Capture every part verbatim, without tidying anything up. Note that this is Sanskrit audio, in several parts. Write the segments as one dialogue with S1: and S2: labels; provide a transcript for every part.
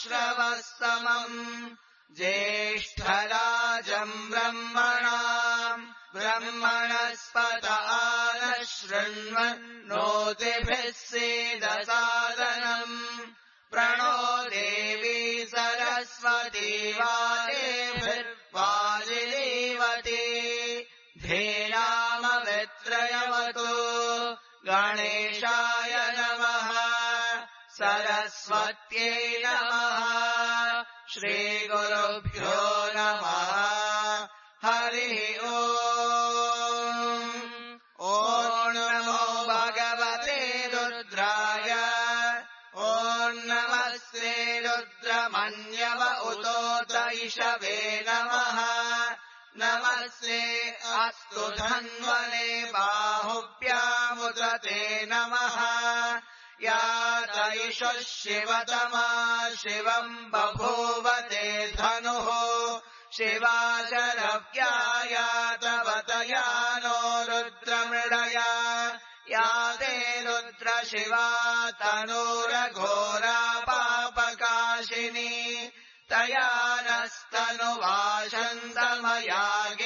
S1: श्रवस्तमम् ज्येष्ठराजम् ब्रह्मणाम् ब्रह्मणस्पत आनः शृण्वन्नोतिभिः सीदसादनम् प्रणो देवी सरस्वती वाजेभिर्वाजिनीवती धेनामवित्रयवतु गणेशाय नमः सरस्वत्यै नमः श्रीगुरुभ्यो नमः हरिः ओम् ॐ नमो भगवते रुद्राय ॐ नमस्ते रुद्रमन्यव उतोत इषवे नमः नमस्ते अस्तु धन्वने बाहुभ्यामुत ते नमः या तैषः शिवतमा शिवम् बभूव ते धनुः शिवा शरव्याया तव तया नो रुद्रमृडया या ते रुद्र शिवा तनूरघोरा पापकाशिनी तया नस्तनुवाशन्तमया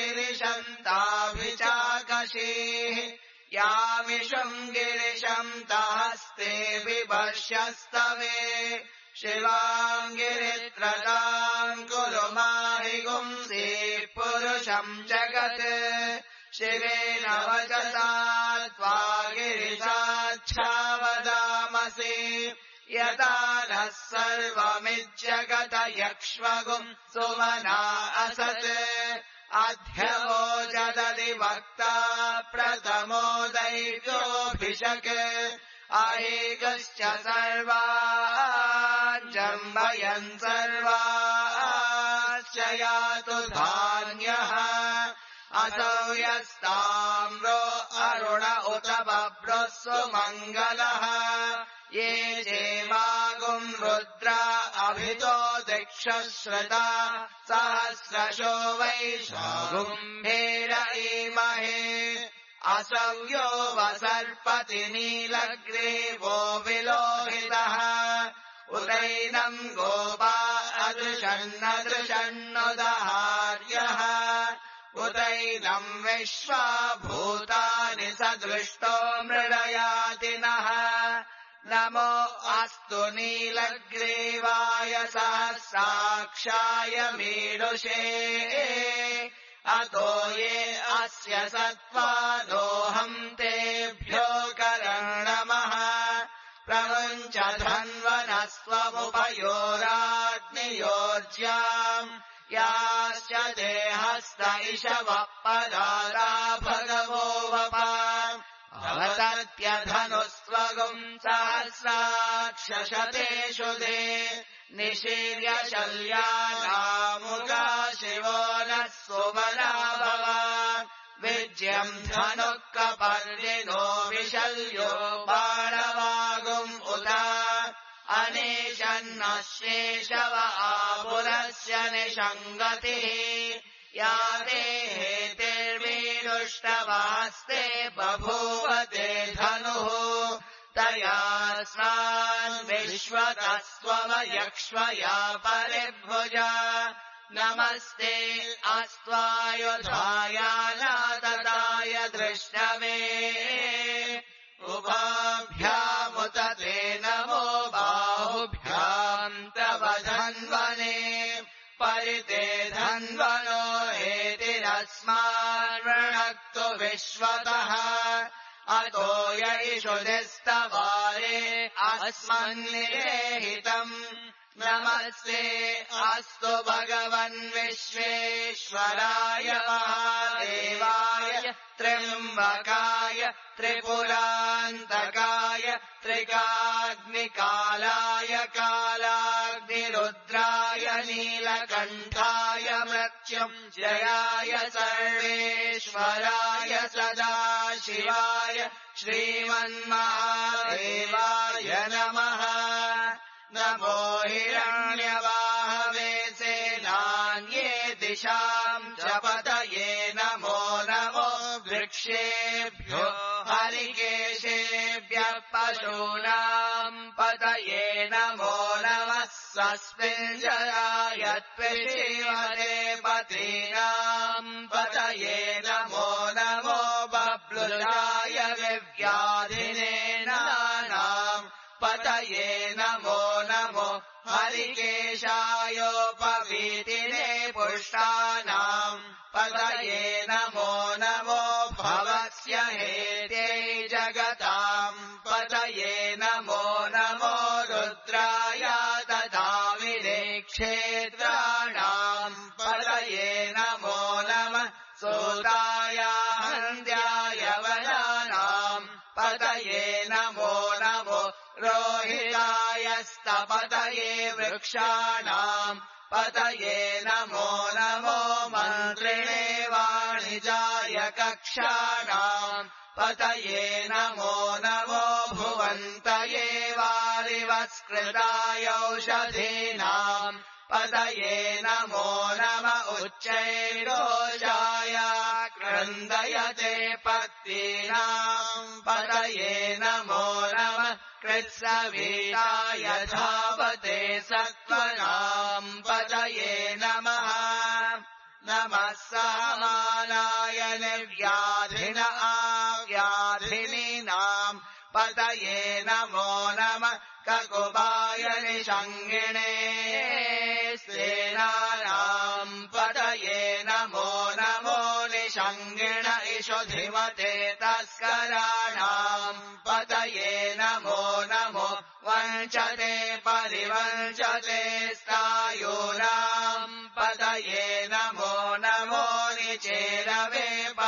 S1: गिरिशन्ताभिचाकशीः यामिषम् गिरिशम् तहस्ते बिभर्ष्यस्तवे शिवाम् गिरित्रताम् कुरु माहि गुंसि पुरुषम् जगत् शिवेन वचसा त्वा गिरिशाच्छावदामसि यदा नः सर्वमिज्जगत यक्ष्मगुम् सुमना असत् अध्यवोजदधिवक्ता प्रथमो दैव्योऽभिषक् अहेकश्च सर्वान् जम्बयन् सर्वाश्च यातु धान्यः असौ यस्ताम्रो अरुण उत बभ्रः सुमङ्गलः ये चेमागुम् रुद्रा अभितो दिक्षश्रुता सहस्रशो वैशागुम्भेर ईमहे असौ यो वसर्पति नीलग्रीवो विलोहितः उदैनम् गोपा अदृशन्नदृशन्नुदहार्यः उदैनम् विश्वा भूतानि सदृष्टो मृडयाति नः नमो अस्तु नीलग्रीवाय सहस्राक्षाय मीडुषे अतो ये अस्य सत्त्वादोऽहम् तेभ्यो कर्णमः प्रमुञ्च धन्वनस्त्वमुपयोराग्नियोज्याम् याश्च देहस्त इषवः पदारा भगवो वपा अवतत्यधनुस्त्वगुम् सहस्राक्षशतेषु दे निशीर्य शल्यानामुगा शिवो नः सुबला भव विज्यम् धनुः कपर्दिनो विशल्यो बाणवागुम् उदा अनेशन्नः शेषव आपुरस्य निषङ्गतिः या देहेतिर्वीरुष्टवास्ते बभूव ते धनुः तया स्नान् विश्वतस्त्वमयक्ष्मया परिभुजा नमस्ते अस्त्वायुधायानातताय दृष्टवे उभाभ्यामुत ते नमो बाहुभ्याम् तव धन्वने परिते धन्वनो हेतिरस्मान्वृणक्तु विश्वतः अतो य इषुधिस्तवारे अस्मन्निरेहितम् नमस्ते अस्तु भगवन् विश्वेश्वराय महादेवाय त्र्यम्बकाय त्रिपुरान्तकाय त्रिकाग्निकालाय कालाग्निरुद्राय नीलकण्ठाय मृत्युञ्जयाय सर्वेश्वराय सदाशिवाय श्रीमन्महादेवाय नमः नमो हिरण्यवाहवे सेनान्ये दिशाम् च पतये नमो नमो वृक्षेभ्यो हरिकेशेभ्यः पशूनाम् पतये नमो नमः सस्मिञ्जयायत्विषीवते पतीनाम् पतये नमो नमो बब्लुजाय विव्याधिने नानाम् पतये नमो नमो हरिकेशायोपवीतिने पुष्टानाम् पतये नमो नमो भवस्य हेते जगताम् पतये नमो नमो रुद्राय तथा विनेक्षेत्राणाम् पतये नमो नमः सूताय हन्द्याय वनानाम् पतये नमो नमो रोहिताय स्तपतये वृक्षाणाम् पतये नमो नमो मन्त्रिणे वाणिजाय कक्षाणाम् पतये नमो नमो भुवन्तये वारिवस्कृताय औषधीनाम् पतये नमो नम उच्चैर्घोषाय क्रन्दयते पत्नीनाम् पतये नमो नमः कृत्सवीताय धावते सत्त्वनाम् पतये नमः नमः सहमानाय निर्व्याधिन आव्याधिनीनाम् पतये नमो नमः ककुबाय निषङ्गिणे सेनानाम् पतये नमो नमो निषङ्गिण इषुधिमते तस्कराणाम् पतये नमो नमो वञ्चते परिवञ्चते स्थायूनाम् पतये नमो नमो निचेरवे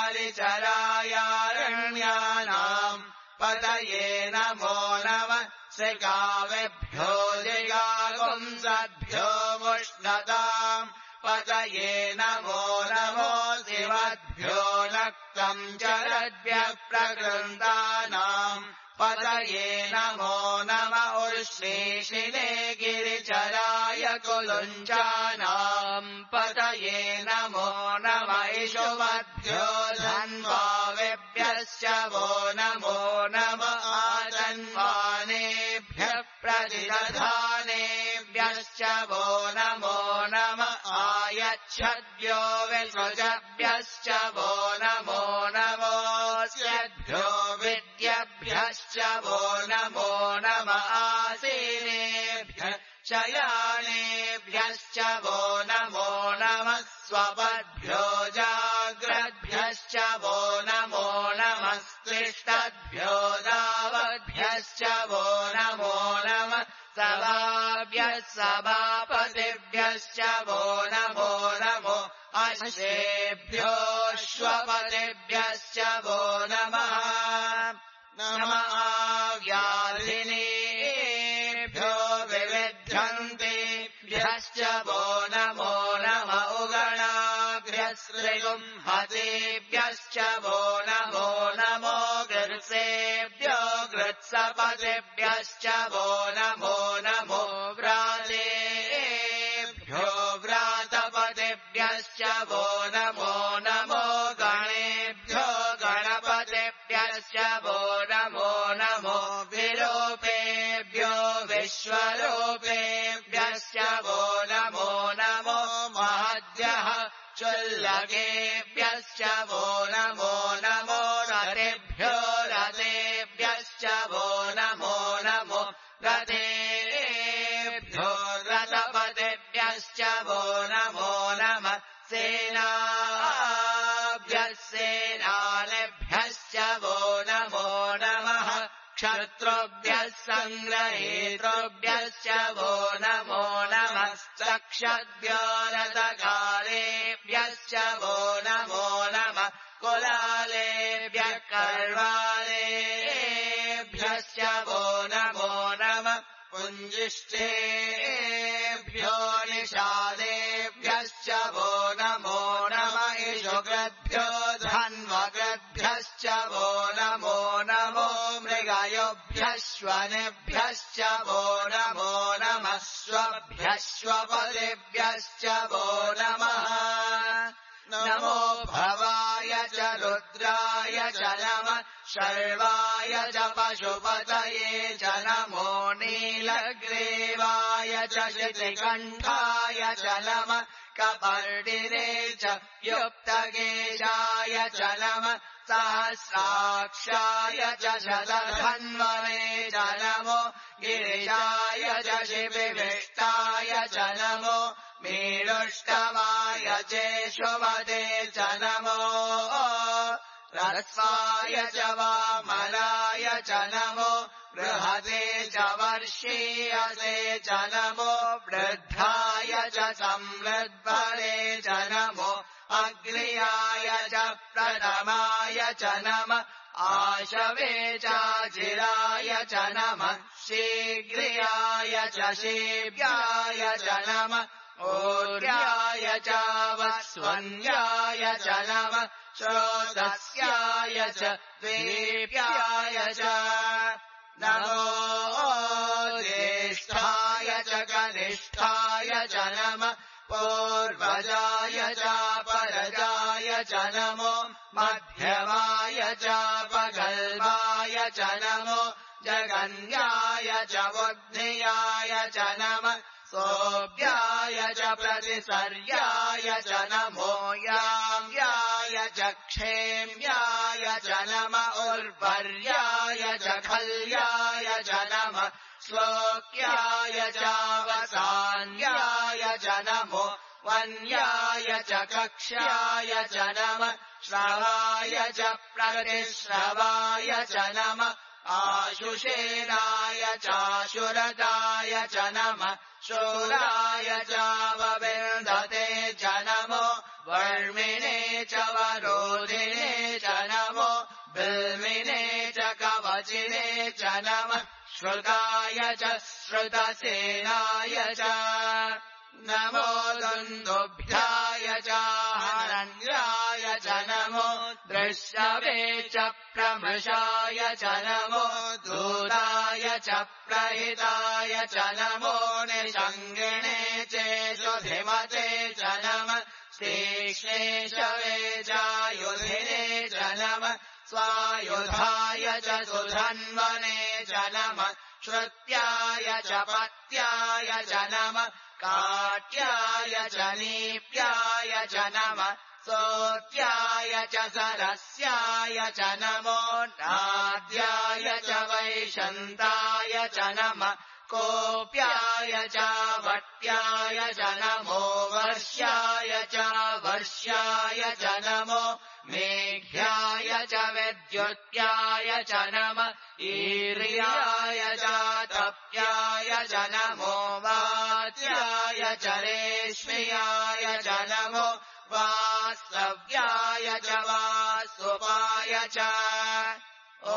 S1: परिचरायारण्यानाम् पतये नमो नमः श्रिकावेभ्यो जिगागुंसद्भ्यो मुष्णताम् पतये नमो नमो शिवद्भ्यो नक्तम् चरद्भ्यः प्रकृन्तानाम् पतये नमो नम उर्श्लेषिने गिरिचराय कुलुञ्चानाम् पतये नमो नम इषुवद्भ्यो धन्वावेभ्यश्च वो नमो नम आधन्वानेभ्यः प्रतिदधानेभ्यश्च वो नमो नम आयच्छद्भ्यो विसृजभ्यश्च वो नमो नमोऽस्यद्भ्यो विद्यभ्यश्च वो नमो नम आसीनेभ्यः शयानेभ्यश्च वो नमो नमः स्वपद्भ्यो जाग्रद्भ्यश्च वो नमो नमः स्तिष्ठद्भ्यो दावद्भ्यश्च वो नमो नमः सभाभ्यः सभापतिभ्यश्च वो नमो नमो अश्वेभ्यो श्वपतिभ्यश्च वो नमः नमः व्याधिनेभ्यो विविध्यन्तेभ्यश्च वो नमो नम उगणाभ्यस्त्रिगुंहतेभ्यश्च वो नमो नमो गृत्सेभ्यो गृत्सपतिभ्यश्च वो नमो नमो व्रातेभ्यो व्रातपतिभ्यश्च वो नमो नमो गणेभ्यो गणपतिभ्यश्च वो नमो नमो विरूपेभ्यो विश्वरूपेभ्यश्च वो नमो नमो महद्यः चुल्लकेभ्यश्च वो नमो नमो रतेभ्यो रतेभ्यश्च वो नमो नमो रतेभ्यो रतपतिभ्यश्च वो नमो नमः सेनाभ्यः सेनानिभ्यश्च वो नमो नमः क्षत्रुभ्यः सङ्ग्रहेतृभ्यश्च वो नमो नमः चक्षद्भ्यो रथकालेभ्यश्च वो नमो नमः कुलालेभ्यः कर्वालेभ्यश्च वो नमो नमः पुञ्जिष्ठेभ्यो निषादेभ्यश्च वो नमो नमः इषुकृद्भ्यो धन्वकृद्भ्यश्च वो नमो नमो मृगयोभ्यश्वनेभ्यश्च वो नमो नमः स्वभ्यश्वपतिभ्यश्च वो नमः नमो भवाय च रुद्राय च नमः शर्वाय च पशुपतये च नमो नीलग्रीवाय च शितिकण्ठाय च नमः कपर्दिने च युक्तकेशाय च नमः सहस्राक्षाय च शतधन्वने च नमो गिरिजाय च शिबिविष्टाय च नमो मीरुष्टमाय चेशुमते च नमो रस्वाय च वामनाय च नमो बृहते च वर्षीयसे च नमो वृद्धाय च संवृद्भरे च नमो अग्र्याय च प्रथमाय च नमः आशवे चाचिराय च नमः शीघ्रियाय च शीव्याय च नमः ऊर्याय च वस्वन्याय च नमः श्रोतस्याय च द्वीप्याय च नमो ज्येष्ठाय च कनिष्ठाय च नमः पूर्वजाय च परजाय च नमो मध्यमाय च पगल्भाय च नमो जगन्याय च बुद्धियाय च नमः सोऽभ्याय च प्रतिसर्याय च नमो याम्याय च क्षेम्याय च नमः उर्वर्याय च खल्याय च नमः श्लोक्याय च वसान्याय च नमो वन्याय च कक्ष्याय च नमः श्रवाय च प्रतिश्रवाय च नमः आशुषेणाय चाशुरदाय च नमः शूराय च वविन्दते च नमो वर्मिणे च वरोधिने च नमो बिल्मिने च कवचिने च नमः श्रुताय च श्रुतसेनाय च नमो दुन्दुभ्याय च हरण्याय च नमो दृश्यवे च प्रमृषाय च नमो दूताय च प्रहिताय च नमो निषङ्गिणे चेषुधिमते च नमः श्रीक्ष्णेशवे चायुधिने च नमः स्वायुधाय च सुधन्वने च नमः श्रुत्याय च पत्याय च नमः काट्याय च नीप्याय च नमः सोत्याय च सरस्याय च नमो नाद्याय च वैशन्ताय च नमः कोप्याय च वट्याय च नमो वर्ष्याय च वर्ष्याय च नमो मेघ्याय च विद्युत्याय च नमः ईर्याय च तप्याय च नमो वाच्याय च रेश्म्याय च नमो वास्तव्याय च वासुपाय च ॐ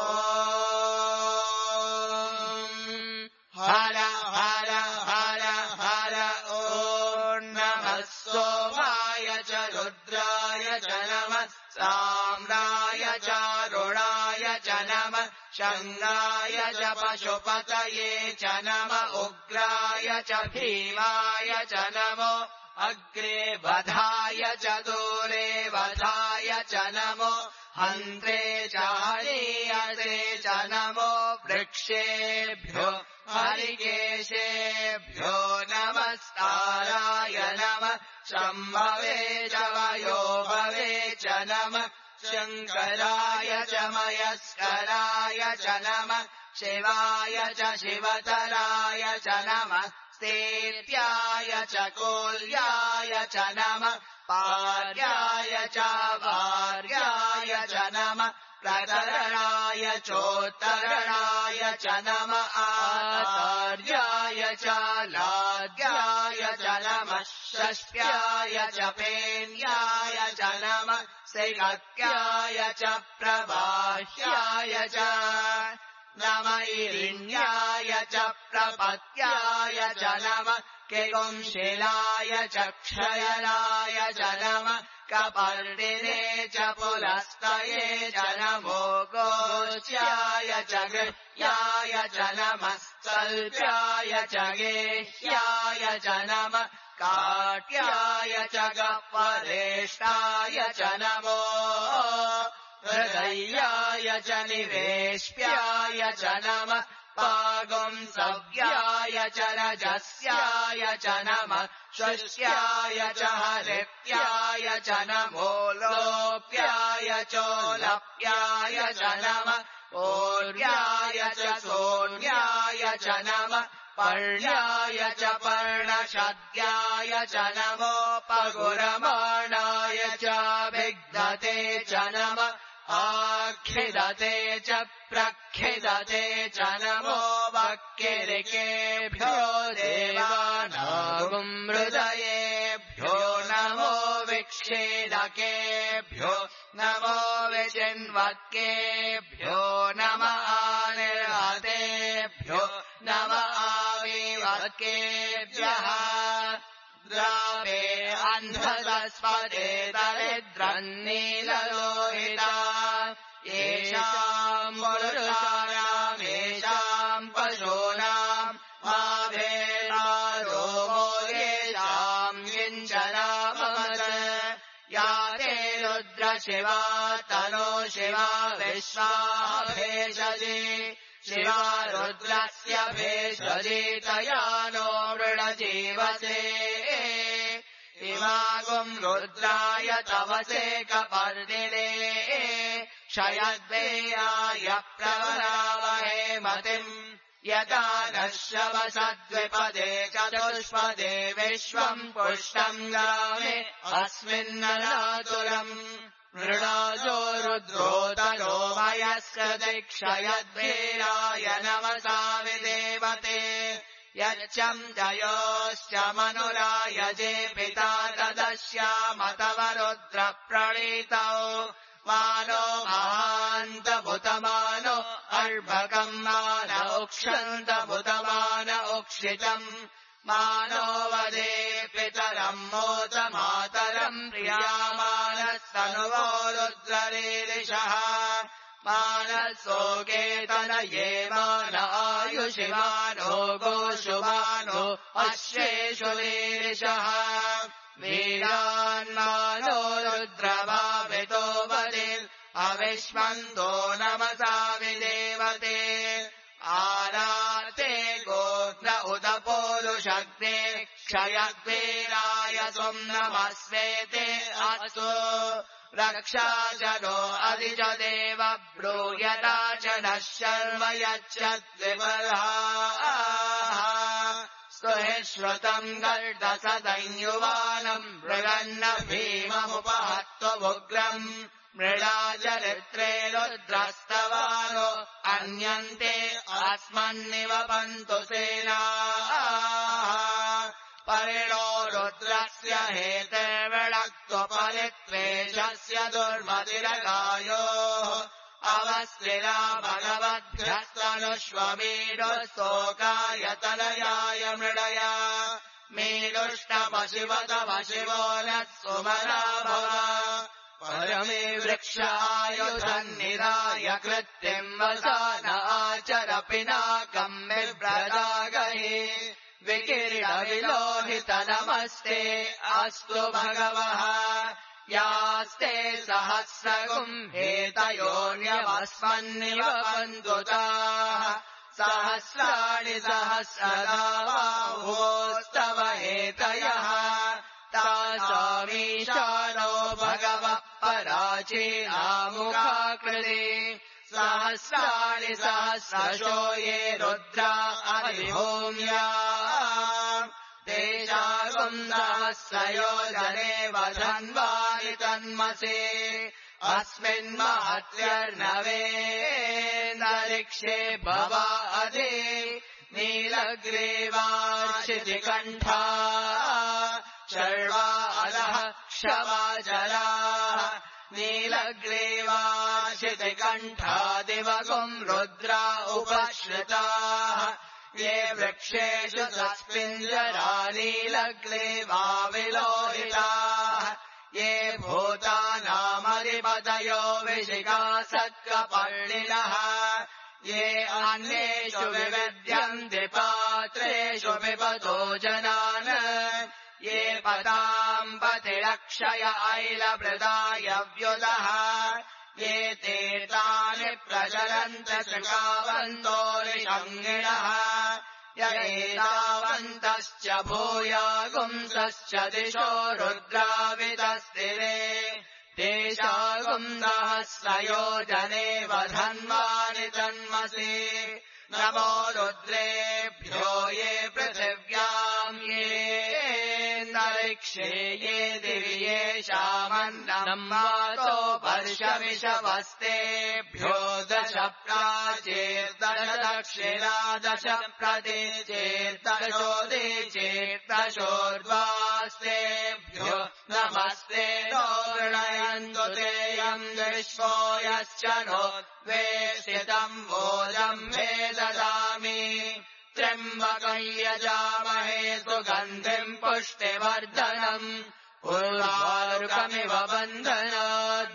S1: हर हर हर हर ॐ नमः सोमाय च रुद्राय च नमः साम्राय च रुणाय च नमः शङ्गाय च पशुपतये च नमः उग्राय च भीमाय च नमो अग्रे वधाय च दूरे वधाय च नमो हन्त्रे च हरीयसे च नमो वृक्षेभ्यो हरिकेशेभ्यो नमस्काराय नमः शम्भवे च वयोभवे च नमः शङ्कराय च मयस्कराय च नमः शिवाय च शिवतराय च नमः स्तेत्याय च कोल्याय च नमः पार्याय च भार्याय च नमः प्रतरणाय चोत्तरणाय च नमः आचार्याय च लाद्याय च नमः षष्ट्याय च पेन्याय च नमः सैकत्याय च प्रबाह्याय च नमः ईरिण्याय च प्रपत्याय च नमः किंशिलाय च क्षयनाय च नमः कपर्दिने च पुलस्तये च नमो गोच्याय च गृह्याय च नमः कल्प्याय च गेह्याय च नमः काट्याय च गह्वरेष्ठाय च नमो हृदय्याय च निवेश्याय च नमः पागुंसव्याय च रजस्याय च नमः शुष्याय च हरित्याय च नमो लोप्याय चोलप्याय च नमः ओर्याय च सोर्याय च नमः पर्ण्याय च पर्णशद्याय च नमो पगुरमाणाय च विघ्नते च नमः आखिदते च प्रखिदते च नमो वक्किरिकेभ्यो देवानागुं हृदयेभ्यो नमो विक्षेदकेभ्यो नमो विचिन्वक्केभ्यो नमः आनिर्हतेभ्यो नमः आविवक्केभ्यः द्रावे अन्धसस्पदे दरिद्रन्नीललोहिता येषाम् पुरुषाणाम् येषाम् पशूनाम् माभेदारोमो येषाम् किञ्चनाममच या ते रुद्रशिवा तनो शिवा विश्वा भेषजी शिवा रुद्रस्य भेषजी तया नो मृडजीवसे इमागुम् रुद्राय तवसे कपर्दिने क्षयद्वेयाय प्रवरावहे मतिम् यदा नश्यवसद्विपदे चतुष्पदे विश्वम् पुष्टम् ग्रामे अस्मिन्ननातुरम् मृणाजो रुद्रोतरो मयस्कृतिक्षयद्वेराय नमसा विदेवते यच्चम् जयोश्च मनुरायजे पिता तदस्यामतव रुद्रप्रणीतौ मानो महान्तभुतमानो अर्भकम् मान उक्षन्तभुतमान उक्षितम् मानो वदे पितरम् मोत मातरम् प्रियामानस्तनुवो रुद्ररीरिषः मानसोकेतनये मान आयुषिमानो गोषुमानो अश्वेषु रीरिषः वीरान्मानो रुद्रभावितो वदिर् अविष्मन्तो नमसा विदेवते आराते गोत्र उत पौरुषग्ने क्षयग्वीराय त्वम् नमस्वेते अस्तु रक्षाजनो अधिजदेव ब्रूयता च नः शर्म यच्छद्विबर्हाः स्तुहि श्रुतम् गर्दसदंयुवानम् मृगन्न भीममुपहत्वमुग्रम् मृडाचरित्रे रुद्रस्तवानो अन्यन्ते अस्मन्निवपन्तु सेनाः परिणो रुद्रस्य हेतेर्विणक्त्वपरित्वेषस्य दुर्मतिरगायोः अवस्त्रिरा भगवद्भ्यस्तनुष्वमीडुस्तोकाय तनयाय मृडया मीडुष्टपशिवतपशिवो नः सुमना भव परमे वृक्षायुधन्निराय कृत्तिम् वसान आचर पिनाकम् बिभ्रदागहि विकिरीटविलोहित नमस्ते अस्तु भगवः यास्ते सहस्रगुम् हेतयोऽन्यमस्मन्निवपन्तुताः सहस्राणि सहस्रदा बाहोस्तव हेतयः तासामीशानो भगवः पराचीनामुखाकृते सहस्राणि सहस्रशो ये रुद्रा अभिभूम्या तेषागुम् सहस्रयोजने वधन्वानि तन्मसे अस्मिन्महत्यर्णवेन्दरिक्षे भवा अधि नीलग्रीवाशितिकण्ठा शर्वा अधः क्षमाजराः नीलग्रीवाशितिकण्ठा दिवगुम् रुद्रा उपश्रिताः ये वृक्षेषु तस्मिञ्जरा नीलग्रीवा विलोहिताः ये भूतानामधिपतयो विशिखासत्कपर्णिनः ये अन्येषु विविद्यन्ति पात्रेषु पिबतो जनान् ये पताम् पतिरक्षय ऐलवृदायव्युदः ये तीर्थानि प्रचलन्त सुखावन्तो निषङ्गिणः य एतावन्तश्च भूयागुंसश्च दिशो रुद्रावितस्तिरे तेषागुन्दहस्रयोजने वधन्वानि तन्मसि नमो रुद्रेभ्यो ये पृथिव्याम् ये अन्तरिक्षे ये दिवि येषामन्नम् वातो वर्षमिषवस्तेभ्यो दश प्राचेर्दश दक्षिणा दश प्रतीचेर्दशोदीचेर्दशोर्ध्वास्तेभ्यो नमस्ते नो वृणयन्तु तेयम् विश्वो यश्च नो वेशितम् वोजम् मे ददामि त्र्यम्बकम् यजामहे सुगन्धिम् पुष्टिवर्धनम् उर्वारुकमिव बन्धनात्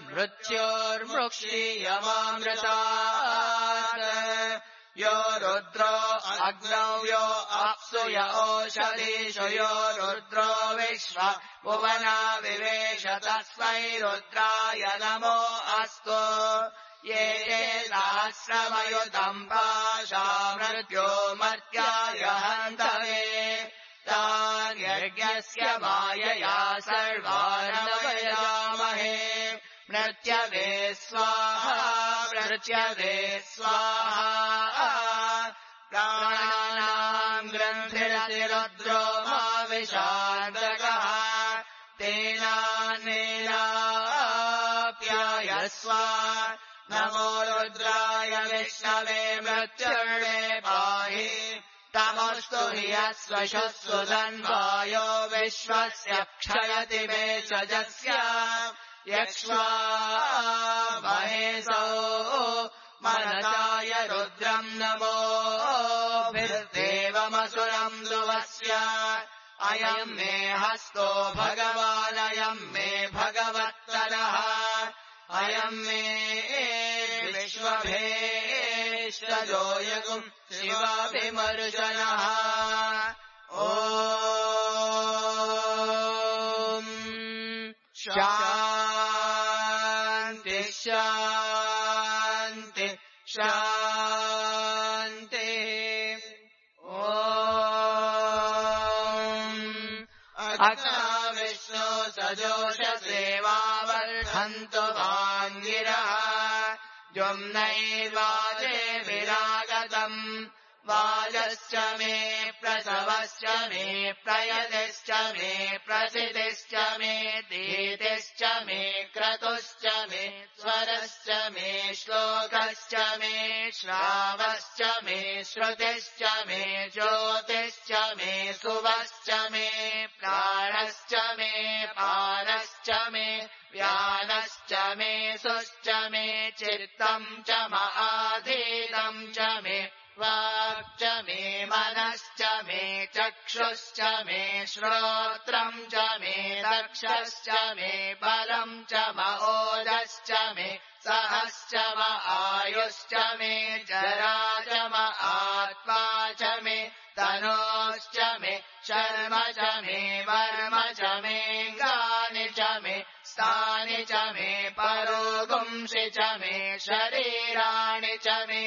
S1: मृत्योर्मृक्षीयमामृतात् यो रुद्रो अग्नौ यो अप्सु य ओषधीषु यो रुद्रो विश्व भुवना विवेश तस्मै रुद्राय नमो अस्तु ये सहस्रमयुतम् पाशा मृत्यो मर्त्याय हन्तवे तान् यज्ञस्य मायया सर्वानवयामहे मृत्यवे स्वाहा मृत्यवे स्वाहा प्राणानाम् ग्रन्थिरसि रुद्रो मा विशान्तकः तेनानेनाप्यायस्व नमो रुद्राय विष्णवे मृत्युर्णे पाहि तमस्तु हि यस्वशस्सु धन्वायो विश्वस्य क्षयति मे सजस्य यक्ष्वा महेशो मनसाय रुद्रम् नमोभिर्देवमसुरम् ध्रुवस्य अयम् मे हस्तो भगवानयम् मे भगवत्तरः अयम् मे विश्वभेष्टजो यगुम् शिवाभिमर्शनः ॐ शान्ति शान्ति शान्ति ॐ विष्णु सजोष सेवावर्धन्तु वाङ्गिरः जुम्नैर्वाजे विरागतम् वाजश्च मे प्रसवश्च मे प्रयतिश्च मे प्रसितिश्च मे दीतिश्च मे क्रतुश्च मे स्वरश्च मे श्लोकश्च मे श्रावश्च मे श्रुतिश्च मे ज्योतिश्च मे सुवश्च मे प्राणश्च मे पानश्च मे व्यानश्च मे सुश्च मे चित्तम् च महाधीतम् च मे वाक्च मे मनश्च मे चक्षुश्च मे श्रोत्रम् च मे दक्षश्च मे बलम् च महोदश्च मे सहश्च म आयुश्च मे जरा च म आत्मा च मे तनोश्च मे शर्म च मे वर्म च मे गानि च मे स्थानि च मे परोगुंसि च मे शरीराणि च मे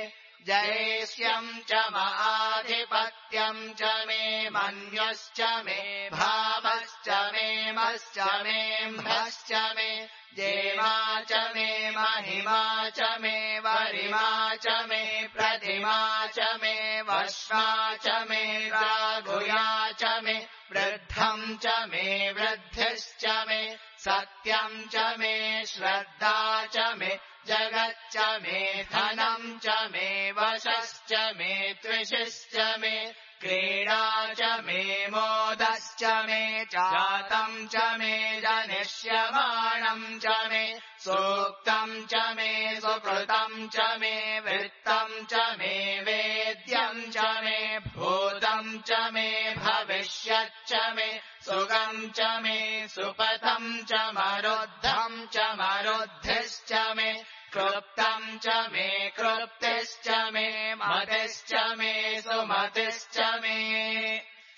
S1: जयेष्यम् च महाधिपत्यम् च मे मन्यश्च मे भावश्च मे मश्च मे म्भश्च मे देवा च मे महिमा च मे वरिमा च मे प्रतिमा च मे वश्वा च मे राघुया च मे वृद्धम् च मे वृद्धिश्च मे सत्यम् च मे श्रद्धा च मे जगच्च मे धनम् च मे वशश्च मे त्विषश्च मे क्रीडा च मे मोदश्च मे जातम् च मे जनिष्यमाणम् च मे सूक्तम् च मे सुकृतम् च मे वृत्तम् च मे वेद्यम् च मे भूतम् च मे भविष्यच्च मे सुगम् च मे सुपथम् च मरुद्धम् च मरुद्धिश्च मे क्लृप्तम् च मे क्लृप्तिश्च मे मतिश्च मे सुमतिश्च मे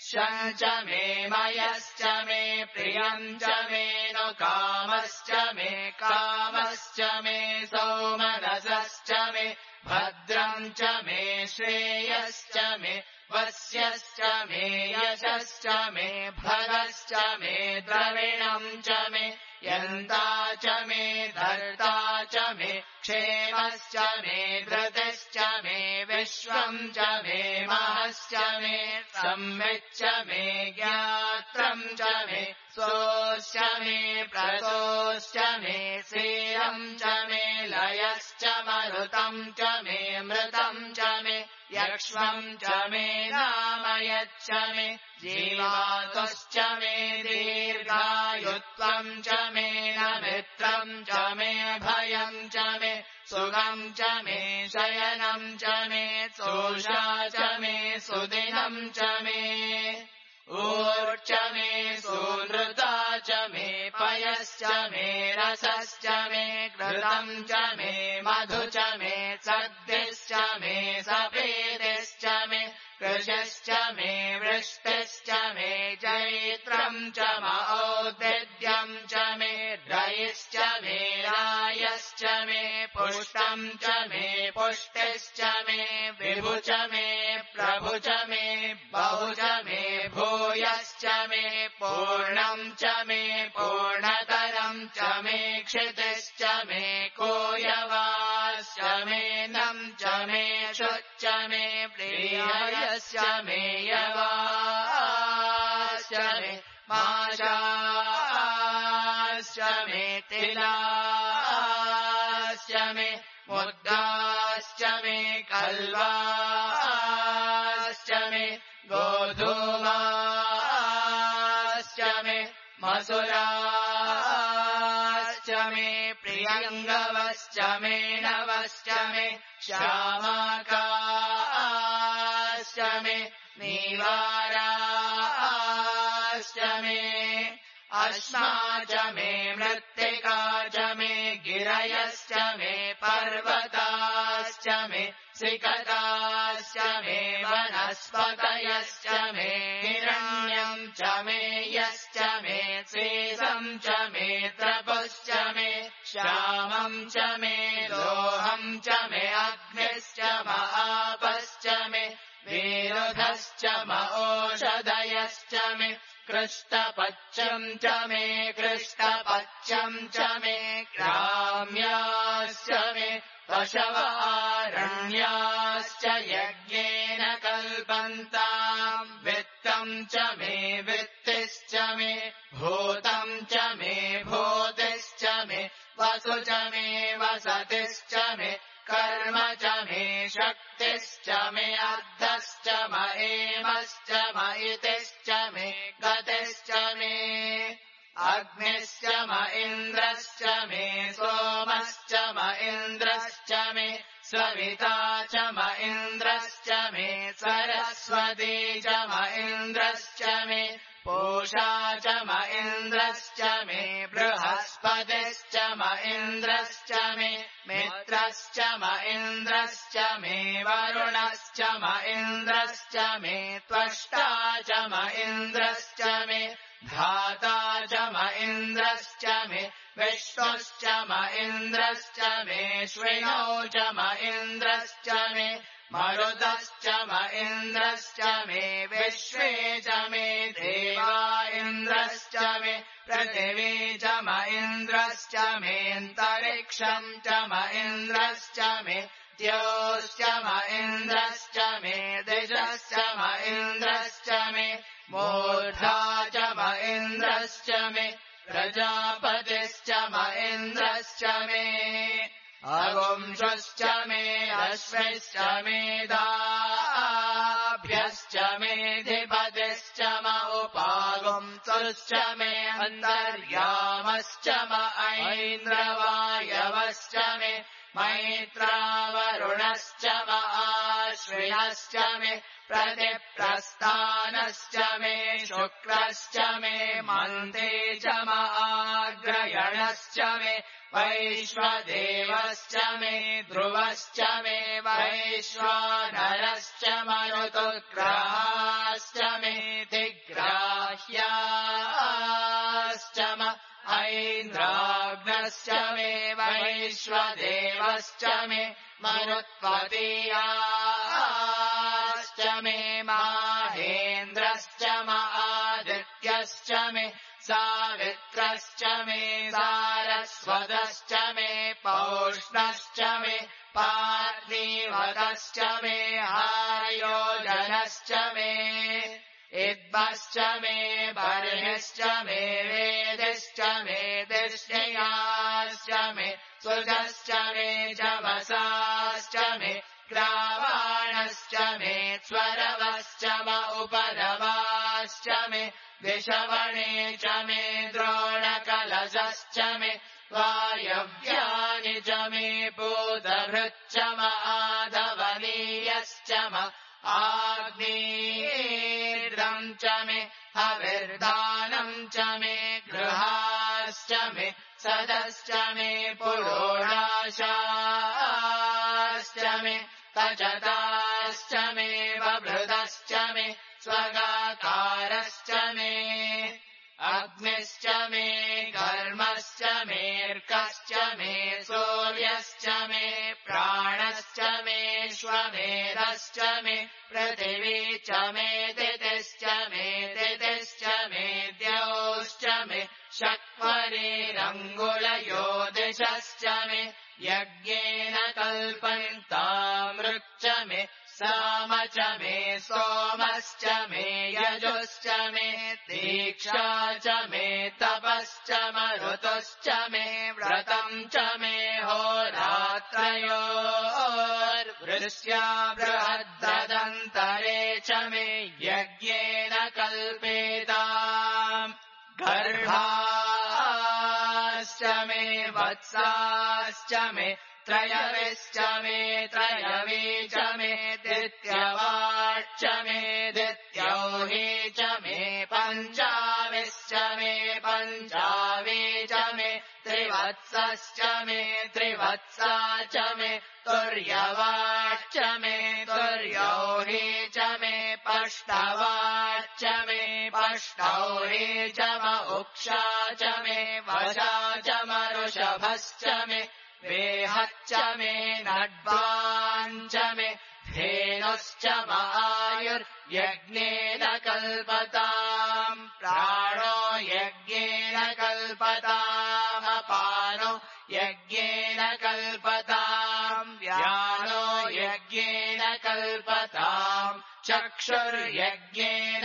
S1: शं च मे मयश्च मे प्रियं च मे नु कामश्च मे कामश्च मे सौमनसश्च मे भद्रं च मे श्रेयश्च मे वस्यश्च मे यशश्च मे भगश्च मे द्रविणं च मे यन्ता च मे धर्ता च मे क्षेमश्च मे धृतिश्च मे विश्वं च मे महश्च मे संविच्च मे ज्ञात्रं च मे सोश्च मे प्रतोश्च मे श्रीरं च मे लयश्च मरुतं च मे मृतं च मे यक्ष्मं च मे नामयच्च मे जीवातुश्च मे दीर्घायुत्वं च मे नमित्रं च मे भयं च मे सुगं च मे शयनं च मे सोषा च मे सुदिनं च मे ऊर्च मे सुनृता च मे पयश्च मे रसश्च मे घृतं च मे मधु च मे सद्दिश्च मे सपेदिश्च मे कृशश्च मे वृष्टिश्च मे जैत्रं च मौद्यं च मे रयिश्च मे रायश्च मे पुष्टं च मे पुष्टिश्च मे विभु च मे प्रभु च मे बहु च मे भूयश्च मे पूर्णं च मे पूर्णतरं च मे क्षितिश्च मे कोयवाश्च मे नं च मे शुच्च मे प्रियश्च मे यवाश्च मे माशाश्च मे तिलाश्च मे मुद्गाश्च मे कल्वाश्च मे गोधूमाश्च मे मसुराश्च मे प्रियङ्गवश्च मे नवश्च मे श्यामाकाश्च मे नीवाराश्च मे अश्मा च मे मृत्तिका च मे गिरयश्च मे पर्वताश्च मे सिकताश्च मे वनस्पतयश्च मे हिरण्यं च मे यश्च मे शेषं च मे त्रपुश्च मे श्यामं च मे लोहं च मे अग्निश्च महापश्च मे विरुधश्च मओषधयश्च मे कृष्टपच्यं च मे कृष्टपच्यं च मे ग्राम्याश्च मे पशवारण्याश्च यज्ञेन कल्पन्ताम् वित्तं च मे वित्तिश्च मे भूतं च मे भूतिश्च मे वसु च मे वसतिश्च मे कर्म च मे शक्तिश्च मे अर्धश्च महेमश्च महितिश्च मे गतिश्च मे अग्निश्च म इन्द्रश्च मे सोमश्च म इन्द्रश्च मे सविता च म इन्द्रश्च मे सरस्वती च म इन्द्रश्च मे पूषा च म इन्द्रश्च मे बृहस्पतिश्च म इन्द्रश्च मे मित्रश्च म इन्द्रश्च मे वरुणश्च म इन्द्रश्च मे त्वष्टा च म इन्द्रश्च मे धाता च म इन्द्रश्च मे विष्णुश्च म इन्द्रश्च मे श्विनौ च म इन्द्रश्च मे मरुतश्च म इन्द्रश्च मे विश्वे च मे देवा इन्द्रश्च मे पृथिवी च म इन्द्रश्च मेऽन्तरिक्षं च म इन्द्रश्च मे द्योश्च म इन्द्रश्च मे दिशश्च म इन्द्रश्च मे मूर्धा च म इन्द्रश्च मे प्रजापतिश्च म इन्द्रश्च मे अगुंशश्च मे अश्विश्च मे दाभ्यश्च मेऽधिपतिश्च म उपागुंसुश्च मे अन्तर्यामश्च म ऐन्द्रवायवश्च मे मैत्रावरुणश्च म आश्विनश्च मे प्रतिप्रस्थानश्च मे शुक्रश्च मे मन्ते च म आग्रयणश्च मे वैश्वदेवश्च मे ध्रुवश्च मे वैश्वानरश्च मरुतुग्राश्च मे दिग्राह्याश्च म ऐन्द्राग्नश्च मे वैश्वदेवश्च मे मरुत्पतीयाश्च मे माहेन्द्रश्च म आदित्यश्च मे सावित्रश्च मे सारस्वतश्च मे पौष्णश्च मे पार्थिवतश्च मे आर्योजनश्च मे इद्भश्च मे बर्हिश्च मे वेदिश्च मे दिष्टयाश्च मे सुजश्च मे जवसाश्च मे ग्रावाणश्च मे स्वरवश्च म उपरवाश्च मे विषवणे च मे द्रोणकलशश्च मे वायव्यानि च मे पूतभृच्च म आधवनीयश्च म आग्नेयम् च मे हविर्दानम् च मे गृहाश्च मे सदश्च मे पुरोडाशाश्च मे तजताश्च मे बभृतश्च मे स्वगाकारश्च मे अग्निश्च मे घर्मश्च मेऽर्कश्च मे सूर्यश्च मे प्राणश्च मे श्वमेधश्च मे पृथिवी च मे दितिश्च मे दितिश्च मे द्यौश्च मे शक्वरेरङ्गुलयोदिशश्च मे यज्ञेन कल्पन्तामृक् मे साम च मे सोमश्च मे यजुश्च मे दीक्षा च मे तपश्च मरुतुश्च मे व्रतम् च मे होरात्रयोर्वृष्ट्या बृहद्दन्तरे च मे यज्ञेन कल्पेताम् गर्भाश्च मे वत्साश्च मे त्रयविश्च मे त्रयवी च मे दित्यवाच्च मे दित्यौही च मे पञ्चाविश्च मे पञ्चावी च मे त्रिवत्सश्च मे त्रिवत्सा च मे तुर्यवाच्च मे तुर्यौही च मे पष्टवाच्च मे पष्टौही च म उक्षा च मे वशा च मरुषभश्च मे वेहच्च मे नड्वाञ्च मे धेनुश्च मायुर्यज्ञेन कल्पताम् प्राणो यज्ञेन कल्पतामपानो यज्ञेन कल्पताम् व्यानो यज्ञेन कल्पताम् चक्षुर्यज्ञेन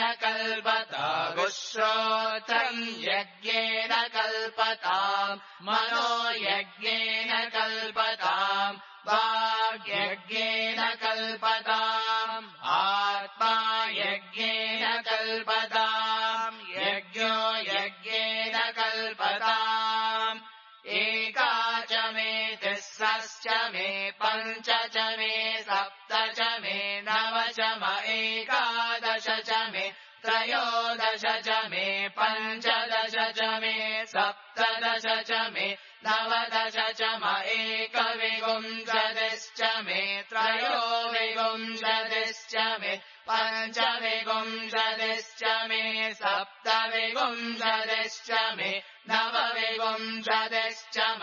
S1: कल्पतागुश्रोत्रम् यज्ञेन कल्पताम् मनो यज्ञेन कल्पताम् वाग्यज्ञेन कल्पताम् आत्मा यज्ञेन कल्पताम् यज्ञो यज्ञेन कल्पताम् एका च मे तिस्रश्च मे पञ्च च मे सप्त च मे नव च म एकादश च मे त्रयोदश च मे पञ्चदश च मे सप्तदश च मे नवदश च म एकविंशतिश्च मे त्रयोविंशतिश्च मे पञ्चविंशतिश्च मे सप्तविंशतिश्च मे नवविंशतिश्च म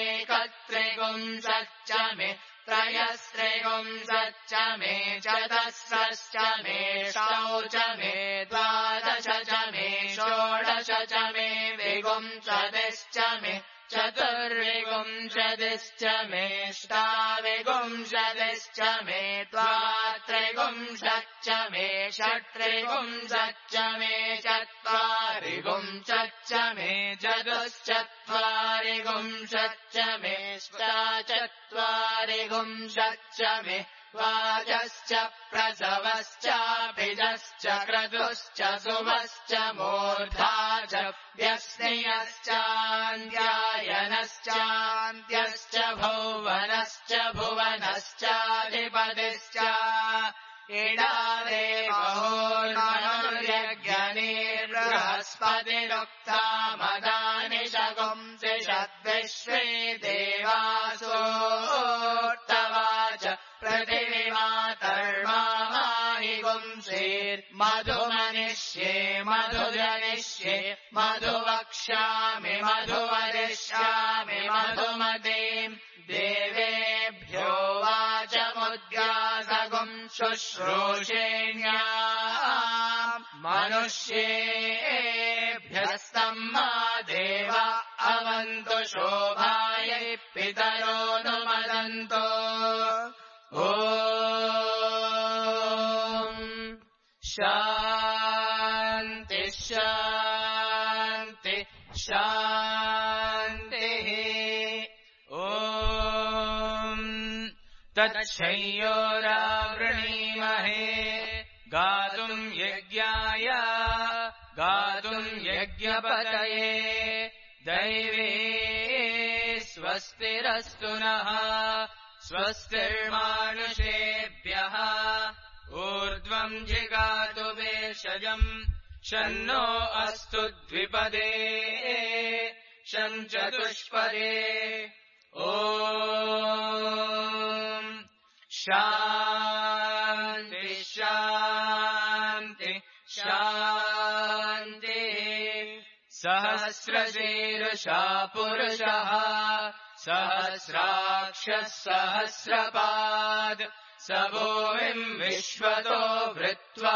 S1: एकत्रिंशच्च मे त्रयस्त्रिंशच्च मे चतस्रश्च मे षोडश च मे द्वादश च मे षोडश च मे विंशतिश्च मे चतुर्विंशतिश्च मे ष्टाविंशतिश्च मे द्वात्रिंशच्च मे षट्त्रिंशच्च मे चत्वारिंशच्च मे चतुश्चत्वारिंशच्च मे अष्टाचत्वारिंशच्च मे वाजश्च प्रसवश्चाभिजश्च क्रतुश्च सुवश्च मूर्धा च व्यस्नियश्चान्द्यायनश्चान्त्यश्च भुवनश्च भुवनश्चाधिपतिश्च इडादेवहोर्मनुर्यज्ञनीर्बृहस्पतिरुक्ता मदानि शकुंसि षद्विश्वे देवासो मधुमनिष्ये मधुजनिष्ये मधुवक्ष्यामि मधुवदिष्यामि मधुमतीम् देवेभ्यो वाचमुद्यासगुम् शुश्रूषेण्याम् मनुष्येभ्यस्तम् मा देव अवन्तु शोभायै पितरो नुमदन्तो ॐ शान्ति शान्ति शान्तिः ॐ तच्छयोरावृणीमहे गातुम् यज्ञाय गातुम् यज्ञपतये दैवे स्वस्तिरस्तु नः स्वस्तिर्मानुषेभ्यः ऊर्ध्वम् जिगातु भेषजम् शन्नो अस्तु द्विपदे शं चतुष्पदे ॐ शान्ति शान्ति शान्तिः सहस्रशीर्षा पुरुषः सहस्राक्षः सहस्रपाद स भूमिम् विश्वतो वृत्वा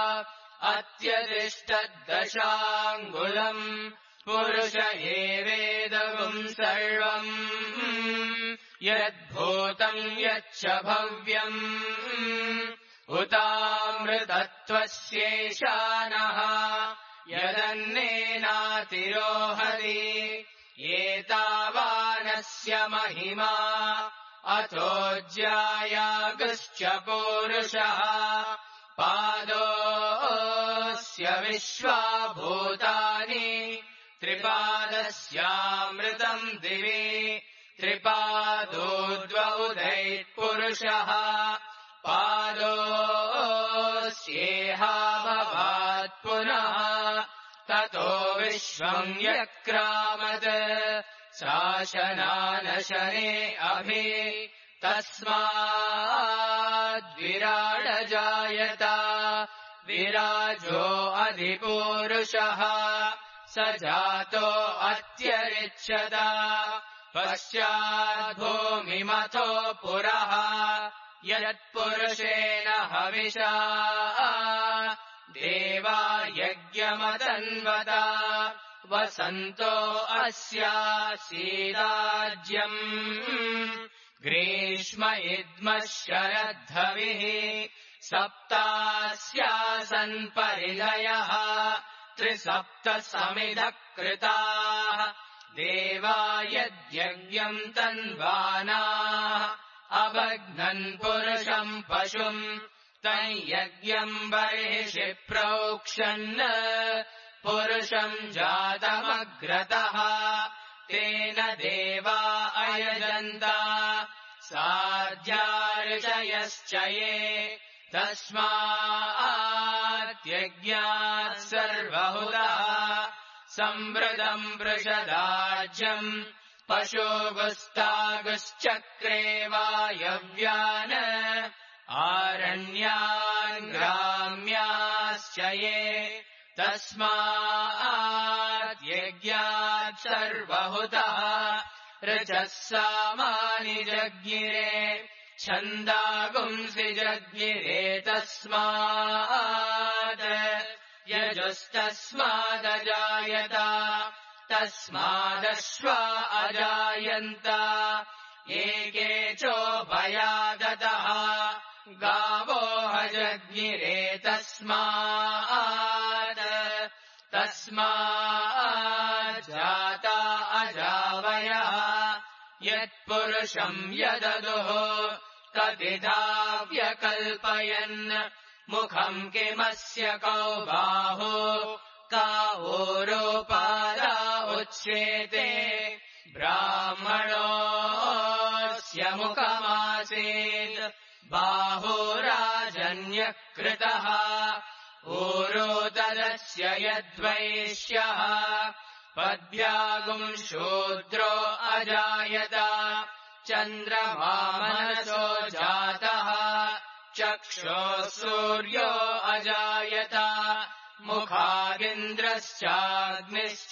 S1: अत्यतिष्ठद्दशाङ्गुलम् पुरुष एवेदगुम् सर्वम् यद्भूतम् यच्च भव्यम् उतामृतत्वस्येशानः यदन्नेनातिरोहति एतावानस्य महिमा अथोज्यायागश्च पूरुषः पादोऽस्य विश्वाभूतानि त्रिपादस्यामृतम् दिवि त्रिपादोद्वौदैत्पुरुषः पादोऽस्येहाभवात् पुनः ततो विश्वम् यक्रामत् शासनानशने अभि तस्माद्विराडजायत विराजो अधिपूरुषः स जातो अत्यरिच्छद पश्चाद्भूमिमथो पुरः यत्पुरुषेण हविषा देवा यज्ञमतन्वत वसन्तो अस्यासीदाज्यम् ग्रीष्म इद्मः शरद्धविः सप्तास्यासन् परिधयः त्रिसप्तः समिधः कृताः देवा यद्यज्ञम् तन्वानाः अभग्नन् पुरुषम् पशुम् तञ्यज्ञम् बर्हिषि प्रोक्षन् पुरुषम् जातमग्रतः तेन देवा अयजन्त साध्यार्चयश्च ये तस्माद्यज्ञात् सर्वहुतः संवृतम् वृषदाज्यम् पशुगुस्तागुश्चक्रे वायव्यान् आरण्यान् ग्राम्याश्च ये तस्माद्यज्ञात् सर्वहुतः ऋचः सामानि जज्ञिरे छन्दागुंसि जज्ञिरे तस्मात् यजस्तस्मादजायत तस्मादश्वा अजायन्त एके चोभयादतः गावो हजज्ञिरे तस्मात् तस्मात् जाता अजावयः यत्पुरुषम् यददुः कतिधा व्यकल्पयन् मुखम् किमस्य कौ बाहो कावोरोपादा उच्येते ब्राह्मणोऽस्य मुखमासीत् बाहुराजन्यकृतः ऊरोदरस्य यद्वैश्यः पद्भ्यागुम् शूद्रो अजायत चन्द्रमा मनसो जातः चक्षुः सूर्यो अजायत मुखादिन्द्रश्चाग्निश्च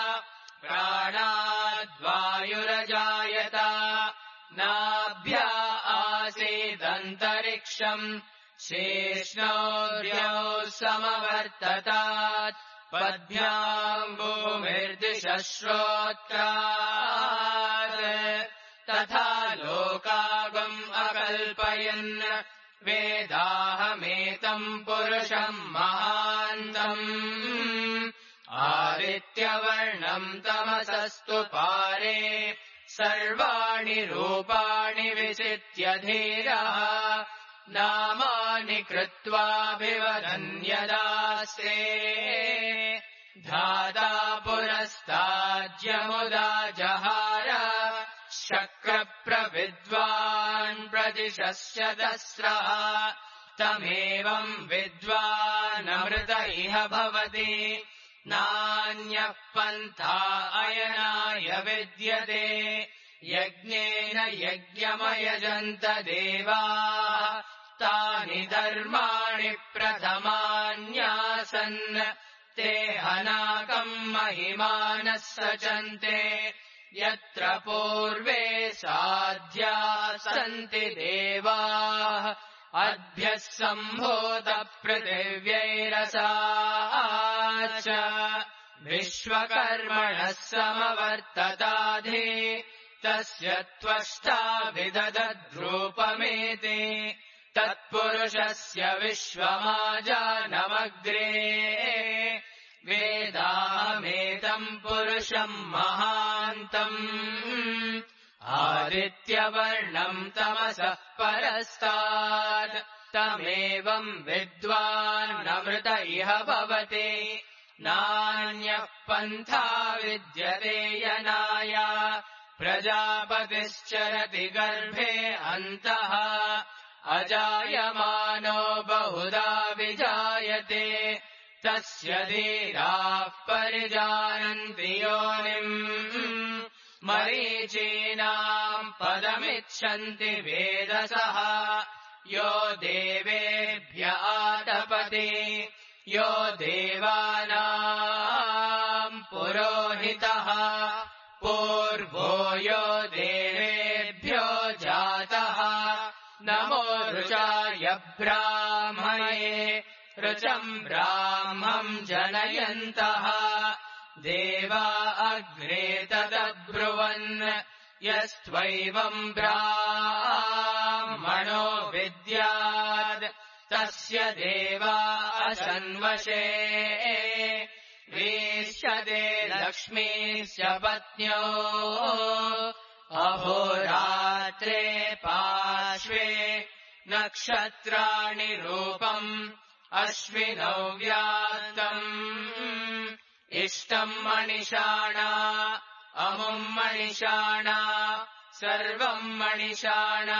S1: प्राणाद्वायुरजायत नाभ्या आसीदन्तरिक्षम् शेष्णोर्यौ समवर्ततात् पद्भ्याम् भूमिर्दिशश्रोत्रात् तथा लोकागम् अकल्पयन् वेदाहमेतम् पुरुषम् महान्तम् आदित्यवर्णम् तमसस्तु पारे सर्वाणि रूपाणि विचित्य धीरः नामानि कृत्वाभिवदन्यदास्ते धाता पुरस्ताज्यमुदा जहार शक्रप्रविद्वान् प्रदिशस्य दस्रः तमेवम् विद्वानमृत इह भवति नान्यः पन्था अयनाय विद्यते यज्ञेन यज्ञमयजन्त देवाः तानि धर्माणि प्रथमान्यासन् ते हनाकम् महिमानः सचन्ते यत्र पूर्वे साध्या सन्ति देवाः अद्भ्यः सम्भूतपृथिव्यैरसाच्च विश्वकर्मणः समवर्तताधि तस्य त्वष्टा विदधद्रूपमेति तत्पुरुषस्य विश्वमाजानमग्रे वेदाहमेतम् पुरुषम् महान्तम् आदित्यवर्णम् तमसः परस्तात् तमेवम् विद्वानमृत इह भवति नान्यः पन्था विद्यते यनाय प्रजापतिश्चरति गर्भे अन्तः अजायमानो बहुधा विजायते तस्य धीराः परिजानन्ति योनिम् मरीचीनाम् पदमिच्छन्ति वेदसः यो देवेभ्य आतपति यो देवानाम् पुरोहितः पूर्वो यो देवेभ्यो जातः नमो ऋचाय ब्राह्मणे ऋचम् ब्राह्मम् जनयन्तः देवा अग्रे तदब्रुवन् यस्त्वैवम् ब्राह्मणो विद्यात् तस्य देवा असन्वशे वीष्यते लक्ष्मीश्च पत्न्यो अहोरात्रे पार्श्वे नक्षत्राणि रूपम् अश्विनौ व्यात्तम् इष्टम् मणिषाणा अमुम् मणिषाणा सर्वम् मणिषाणा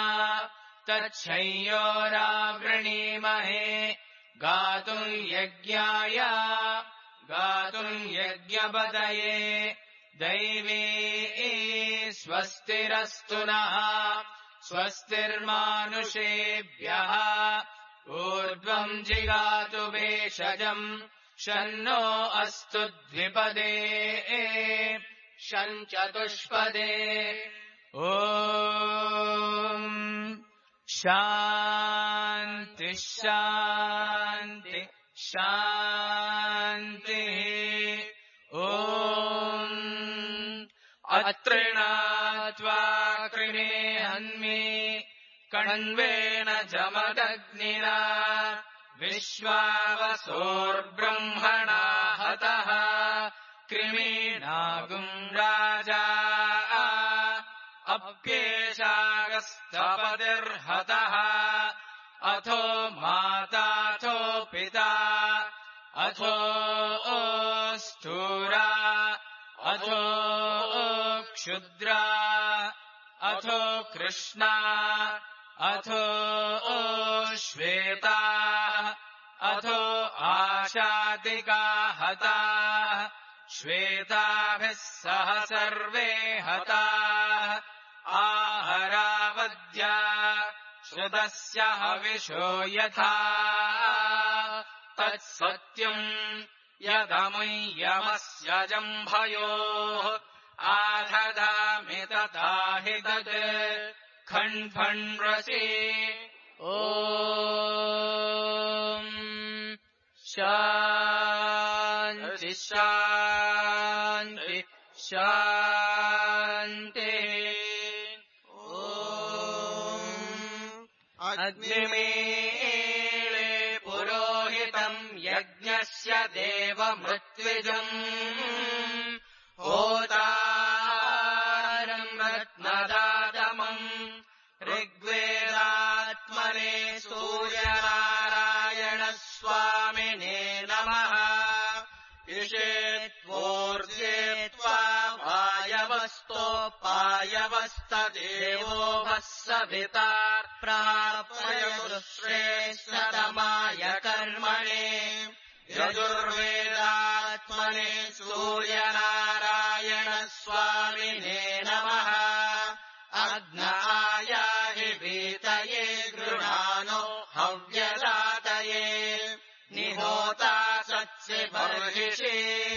S1: तच्छंयोरावृणीमहे गातुम् यज्ञाय गातुम् यज्ञपतये दैवी स्वस्तिरस्तु नः स्वस्तिर्मानुषेभ्यः ऊर्ध्वम् जिगातु भेषजम् शन्नो अस्तु द्विपदे शञ्चतुष्पदे ॐ शान्ति शान्ति शान्तिः ॐ अत्रिणात्वा कृणे हन्मे कण्वेन जमदग्निना विश्वावसोर्ब्रह्मणा हतः कृमीणागुम् राजा अप्येषागस्तपतिर्हतः अथो माताथो पिता अथो स्थूरा अथो क्षुद्रा अथो कृष्णा अथो श्वेता अथो आशातिका हता श्वेताभिः सह सर्वे हता आहरावद्या श्रुतस्य हविषो यथा तत्सत्यम् यदमुय्यमस्य जम्भयोः आधदामि तथा हि तत् खण्फण्रसि ॐ शान्ति शान्ति शान्ति ॐ अग्निमीळे पुरोहितम् यज्ञस्य देवमृत्विजम् होतारम् रत्नदातमम् ऋग्वेदात्मने सूर्यनारायणस्वामिने नमः इषेत्वोर्जेत्वा वायवस्तोपायवस्तदेवो वः सविता प्राप्यतु श्रेष्ठतमाय कर्मणे यजुर्वेदात्मने सूर्यनारायणस्वामिने नमः अग्नायाहि वीतये गृणानो हव्यदातये निहोता सत्सि बर्हिषि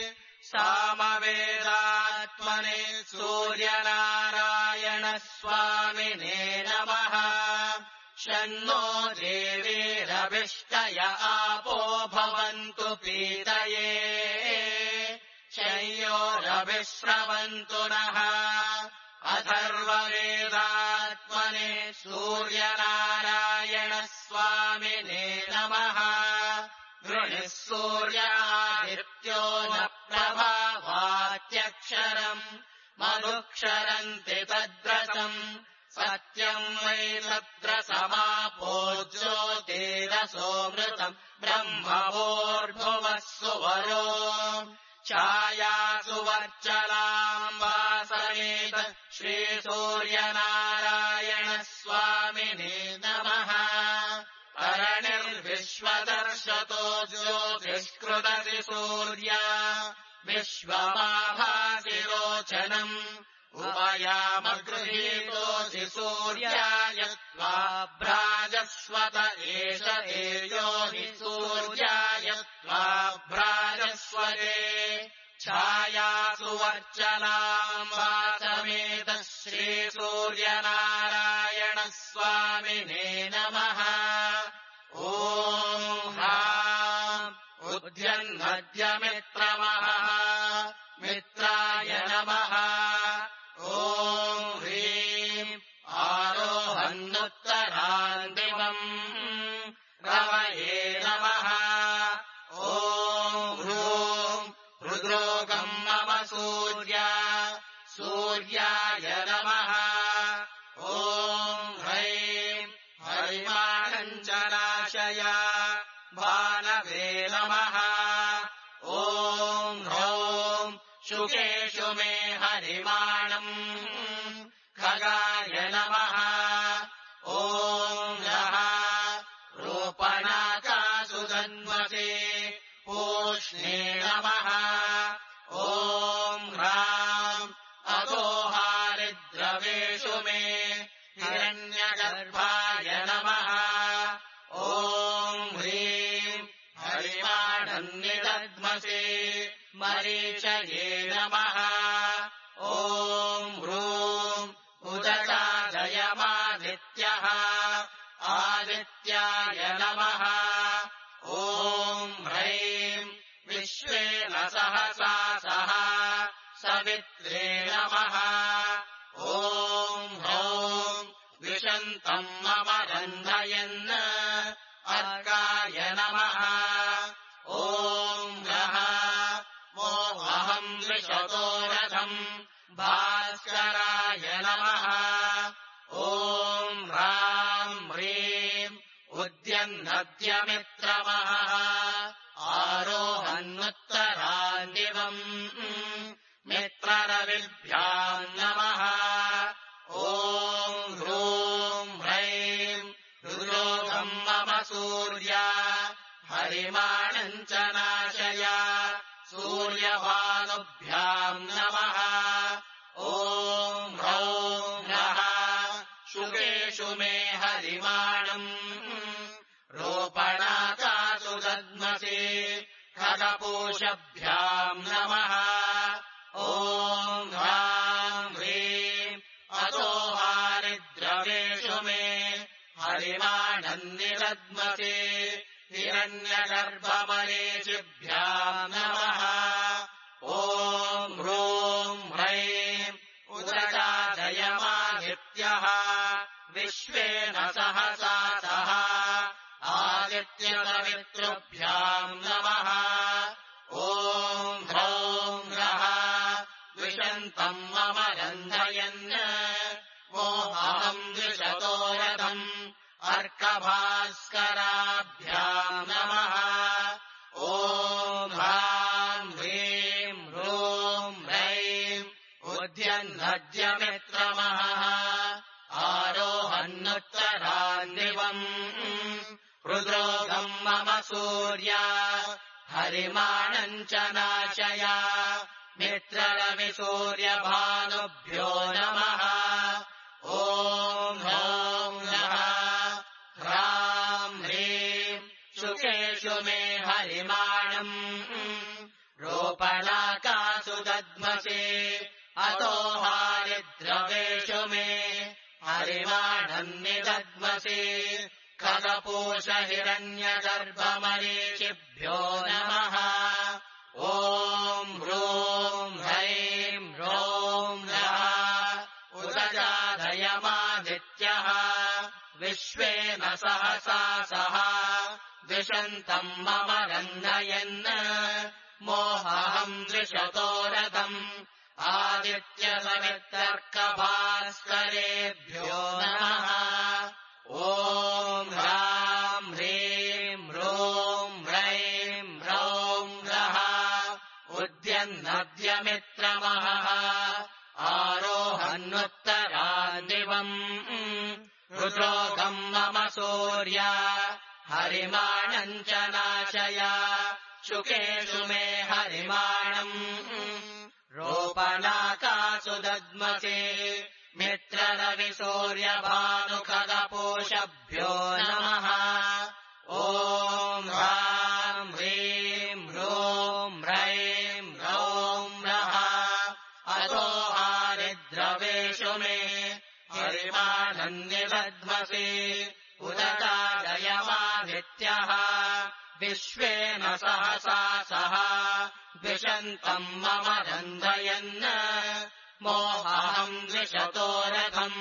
S1: सामवेदात्मने सूर्यनारायणस्वामिने नमः शन्नो देवीरभिष्टय आपो भवन्तु पीतये शय्योरभिश्रवन्तु नः अथर्ववेदात्मने सूर्यनारायणस्वामिने नमः गृणिः सूर्यादित्यो न प्रभावात्यक्षरम् मधुक्षरन्ति तद्रसम् सत्यम् वै तत्र समापो ज्योतिरसोऽमृतम् ब्रह्मवोर्भुवः सुवरो छायासु वर्चलाम् वासमेत श्रीसूर्यनारायणस्वामिने नमः अरणिर्विश्वदर्शतो ज्योतिष्कृदति सूर्या विश्वमाभासि रोचनम् उभयामगृहीतोऽसि सूर्याय त्वा भ्राजस्वत एष एयो हि सूर्याय त्वा भ्राजस्वते छायासु वर्चलाम् वासमेत श्रीसूर्यनारायणस्वामिने नमः ॐ हा उद्यन्नद्यमित्रमः मित्राय नमः ॐ ह्रीम् आरोहन्नुत्तरान्दिवम् रवये नमः ॐ ह्रूम् हृद्रोगम् मम सूर्य सूर्याय नमः ॐ ह्रैम् हरिमाणञ्जनाशय भानवे नमः ॐ ह्रौम् शुकेषु मे हरिमाणम् खगाय नमः ॐ नः रूपणाकासु जन्मसे पूष्णे नमः ॐ ह्राम् अदोहारिद्रवेषु मे हिरण्यगर्भाय नमः ॐ ह्रीम् हरिमाणन्निदध्मसे मरीचये नमः ॐ ह्रूम् उदगादयमादित्यः आदित्याय नमः ॐ ह्रैम् विश्वेन सहसा सह सवित्रे नमः ॐ ह्रौम् विशन्तम् मम रन्धयन् अर्काय नमः ॐ नः मोऽहम् विशतो रथम् भास्कराय नमः ॐ ह्राम् ह्रीम् उद्यन्नद्यमित्रमः आरोहन्नुत्तरान्दिवम् मित्ररविभ्याम् नमः ॐ ह्रूम् ह्रैम् हृद्रोगम् मम सूर्य हरिमाणम् च नाशय सूर्यभानुभ्याम् नमः ॐ ह्रौम् नः शुकेषु मे मे हरिमाणम् रोपणाकासु दद्मसि खगपूषभ्याम् नमः ॐ ह्राम् ह्रीम् अतो हारिद्रवेषु मे हरिमाणम् निदद्मसि हिरण्यगर्भमरीचिभ्याम् नमः ॐ ह्रूम् ह्रैम् उदगादयमादित्यः विश्वेन सहसा सह आदित्यसवितृभ्याम् नमः ॐ ह्रौम् ह्रः द्विषन्तम् मम रन्धयन् मोहम् द्विषतो रथम् अर्कभास्कराभ्याम् नमः ॐ ह्राम् ह्रीम् ह्रूम् ह्रैम् उद्यन्नद्यमित्रमः आरोहन्नुत्तरान्दिवम् रुद्रोगम् मम सूर्या हरिमाणम् च नाशय मित्ररविसूर्यभानुभ्यो नमः ॐ ह्रौम् ह्रः ह्राम् ह्रीम् शुकेषु मे हरिमाणम् रोपणाकासु दद्मसि अतो हारिद्रवेषु मे हरिमाणम् निदद्मसि खगपूष हिरण्यगर्भमरीचिभ्यो नमः ॐ ह्रूम् ह्रैम् ह्रौम् ह्रः उदगादयमादित्यः विश्वेन सहसा सह द्विषन्तम् मम रन्धयन् मोहम् द्विषतो रथम् आदित्यसवितर्कभास्करेभ्यो नमः ॐ ह्राम् ह्रीम् ह्रूम् ह्रैम् ह्रौम् ह्रः उद्यन्नद्यमित्रमः आरोहन्नुत्तरान्दिवम् रुद्रोगम् मम सूर्या हरिमाणम् च नाशय शुकेषु मे हरिमाणम् रोपणाकासु दद्मसि मित्ररविसूर्यभानुखगपूषभ्यो नमः ॐ ह्राम् ह्रीम् ह्रूम् ह्रैम् ह्रौम् ह्रः अतो हारिद्रवेषु मे हरिमाणम् निदद्मसि उदगादयमादित्यः विश्वेन सहसा सह द्विषन्तम् मम रन्धयन् मोहम् द्विषतो रथम्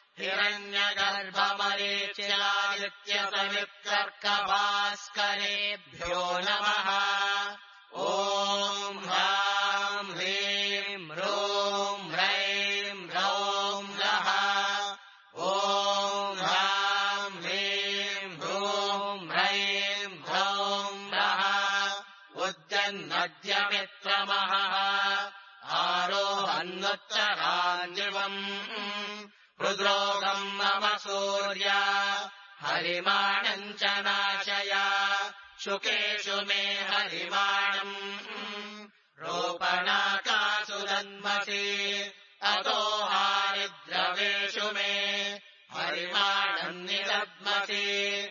S1: हिरण्यगर्भमरीच्यादित्यसवितर्कभास्करेभ्यो नमः ॐ ह्राम् ह्रीम् ह्रूम् ह्रैम् ह्रौम् ह्रः ॐ ह्राम् ह्रीम् ह्रूम् ह्रैम् ह्रौम् ह्रः उद्यन्नद्यमित्रमः आरोहन्नुत्तरान्दिवम् रुद्रोगम् मम सूर्या हरिमाणम् च नाशय शुकेषु मे हरिमाणम् रोपणाकासु दद्मसि अतो हारिद्रवेषु मे हरिमाणम् निदद्मसि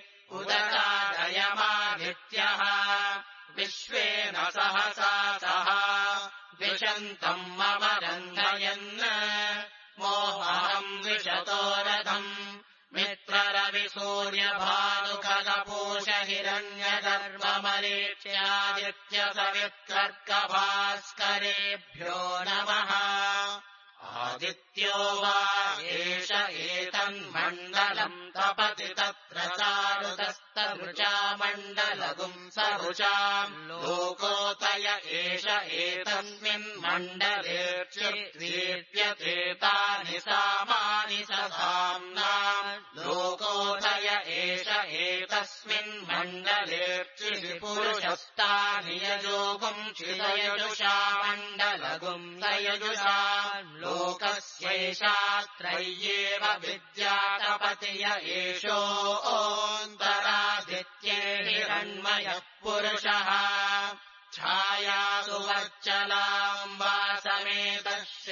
S1: उदगादयमादित्यः विश्वेन सहसा सह द्विषन्तम् मम रन्धयन् मोहम् द्विषतो रथम् मित्ररविसूर्यभानुखगपूष हिरण्यगर्भमरीच्यादित्यसवितर्कभास्करेभ्यो नमः आदित्यो वा एष एतन्मण्डलम् तपति तत्र चारुतस्तरुचा मण्डलगुम् सरुचाम् लोकोतय एष एतस्मिन्मण्डलेऽर्चिद्वीप्यते सामानि सधाम्नाम् लोकोतय एष एतस्मिन्मण्डलेऽर्चिः पुरुषस्तानि यजोगुम् चिदयजुषा मण्डलगुम् दयजुषा लोकस्यैषात्रय्येव विद्यातपतिय एषोऽन्तरादित्ये हिरण्मयः पुरुषः छायासु वच्चलाम् वासमेत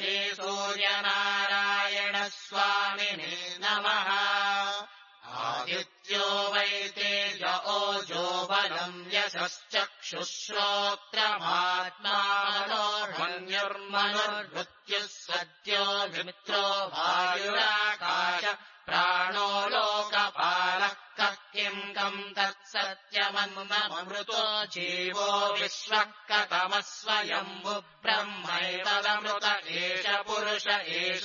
S1: श्रीसूर्यनारायणस्वामिने नमः आदित्यो वै तेज ओजो बलम् यशश्चक्षुश्रोत्रमात्मानोर्मन्युर्मनुर्मृत्युः सद्यो मित्रो वायुराकाश प्राणो लोकपालः कः किम् कम् तत्सत्यमन्नममृतो जीवो विश्वः कतमः स्वयम्भु ब्रह्मैतदमृत एष पुरुष एष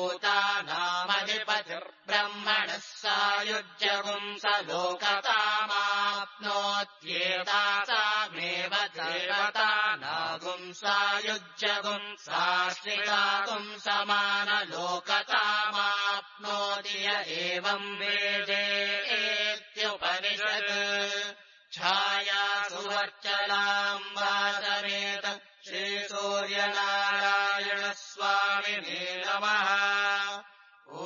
S1: भूतानामधिपतिर्ब्रह्मणः सायुज्यगुम् स लोकतामाप्नोत्येतासामेव देवतानागुम् सायुज्यगुम् साश्रितागुम् समानलोकतामाप्नोति य एवम् वेदेत्युपनिषत् छायासु वर्चलाम् वासमेत श्रीसूर्यनारायणस्वामिने नमः ॐ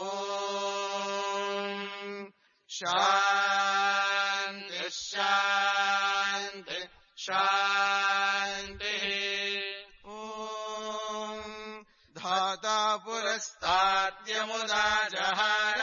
S1: शान्ति शान्ति शान्तिः ॐ धाता पुरस्ताद्यमुदा जहार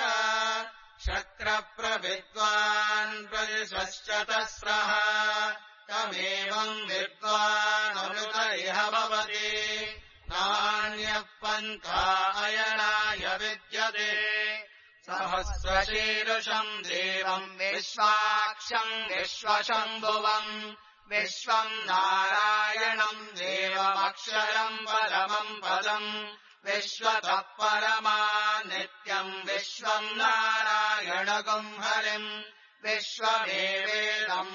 S1: शक्रप्रविद्वान् प्रदिशश्चतस्रः तमेवम् विद्वानमृत इह भवति नान्यः पन्था अयनाय विद्यते सहस्रशीर्षम् देवम् विश्वाक्षम् विश्वशम्भुवम् विश्वम् नारायणम् देवमक्षरम् परमम् पदम् विश्वतः परमा नित्यम् विश्वम् नारायणगुम् हरिम् विश्वमेवेदम्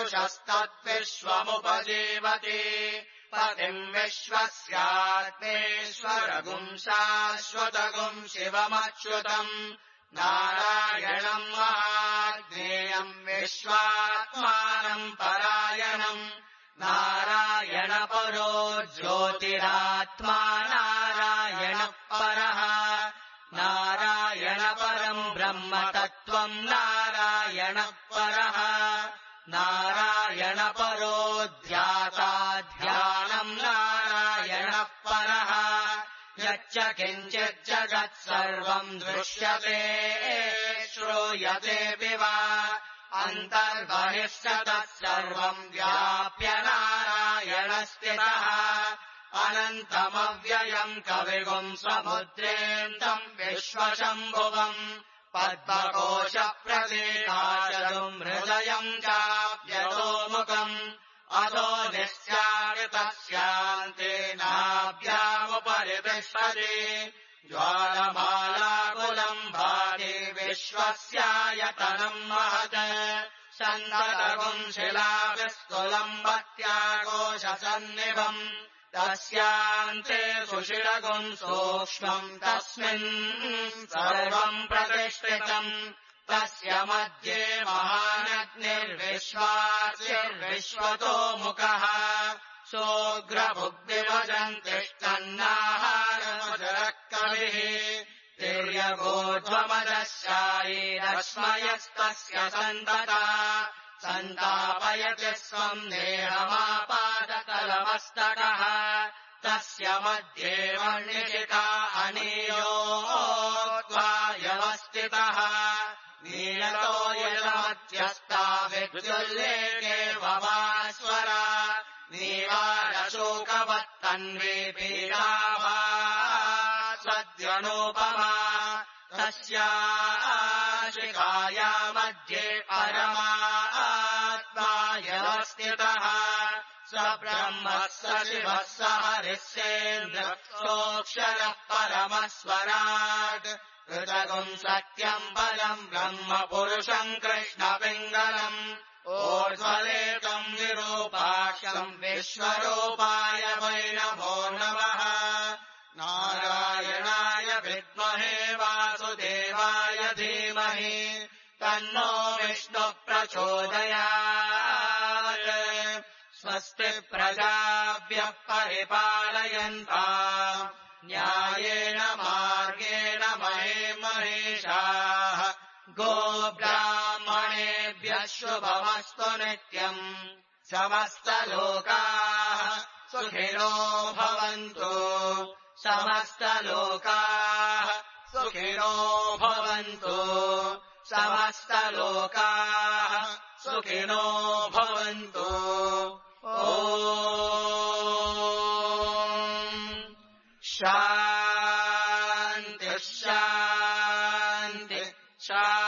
S1: पुरुषस्तद्विश्वमुपजीवति पतिम् विश्वस्यात्मेश्वरगुम् शाश्वतगुम् शिवमच्युतम् नारायणम् महाज्ञेयम् विश्वात्मानम् परायणम् नारायणपरो ज्योतिरात्मा नारायणः परः नारायणपरम् ब्रह्मतत्त्वम् नारायणः परः नारायणपरो ध्याता ध्यानम् नारायणः परः यच्च किञ्चिज्जगत् सर्वम् दृश्यते श्रूयतेऽपि वा अन्तर्बहिश्च तत्सर्वम् व्याप्य नारायणस्थितः अनन्तमव्ययम् कविगुम् समुद्रेन्दम् विश्वशम्भुवम् पद्मकोशप्रदेकाशदुम् हृदयम् चाप्यतोमुखम् अधो निश्चारितस्यान्तेनाभ्यामुपरि तिष्ठति ज्वालमालाकुलम् भाति विश्वस्यायतनम् महत् सन्दतगुम् शिलाविस्तुलम् भक्त्याकोशसन्निभम् तस्यान्ते सुषिरगुम् सूक्ष्मम् तस्मिन् सर्वम् प्रतिष्ठितम् तस्य मध्ये महानग्निर्विश्वासिर्विश्वतो मुखः सोऽग्रभुग्दिवजम् तिष्ठन्नाहारमधुरः कविः तिर्यगोध्वमदशायीरश्मयस्तस्य सन्तता सन्तापयति स्वम् देहमापादतलमस्तकः तस्य मध्ये वर्णिशिखा अनीयोऽवस्थितः नीलतो यलमध्यस्था विद्युल्लेकेव भास्वरा नीवारशोकवत्तन्वी पीडाभा सद्यनोपमा तस्याशिखाया मध्ये परमात्मायवस्थितः स ब्रह्मः स शिवः स हरिः सेन्द्रोऽक्षरः परमस्वराट् कृतगुम् सत्यम् पदम् ब्रह्म पुरुषम् कृष्णपिङ्गलम् ऊर्ध्वलेतम् विरूपाक्षम् विश्वरूपाय वै नमो नमः नारायणाय विद्महे वासुदेवाय धीमहि तन्नो विष्णुः प्रचोदयात् स्वस्ति प्रजाभ्यः परिपालयन्ताम् न्यायेन मार्गेण महे महिषाः गोब्राह्मणेभ्यः शुभमस्तु नित्यम् समस्तलोकाः सुखिनो भवन्तु समस्तलोकाः सुखिनो भवन्तु समस्तलोकाः सुखिनो भवन्तु ॐ शान्ति शान्ति शान्ति